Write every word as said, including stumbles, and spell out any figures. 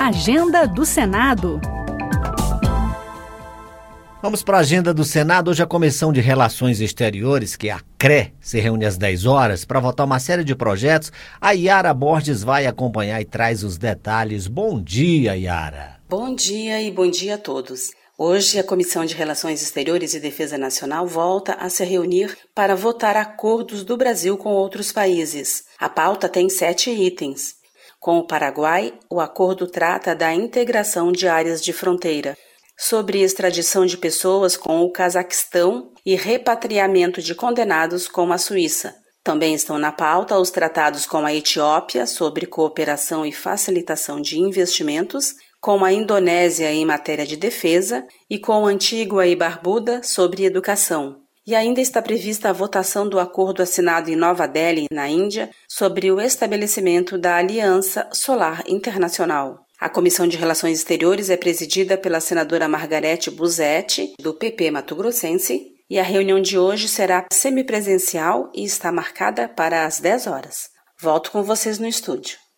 Agenda do Senado. Vamos para a agenda do Senado. Hoje a Comissão de Relações Exteriores, que é a C R E, se reúne às dez horas para votar uma série de projetos. A Yara Borges vai acompanhar e traz os detalhes. Bom dia, Yara. Bom dia e bom dia a todos. Hoje a Comissão de Relações Exteriores e Defesa Nacional volta a se reunir para votar acordos do Brasil com outros países. A pauta tem sete itens. Com o Paraguai, o acordo trata da integração de áreas de fronteira, sobre extradição de pessoas com o Cazaquistão e repatriamento de condenados com a Suíça. Também estão na pauta os tratados com a Etiópia sobre cooperação e facilitação de investimentos, com a Indonésia em matéria de defesa e com Antígua e Barbuda sobre educação. E ainda está prevista a votação do acordo assinado em Nova Delhi, na Índia, sobre o estabelecimento da Aliança Solar Internacional. A Comissão de Relações Exteriores é presidida pela senadora Margarete Busetti, do P P Mato Grossense, e a reunião de hoje será semipresencial e está marcada para as dez horas. Volto com vocês no estúdio.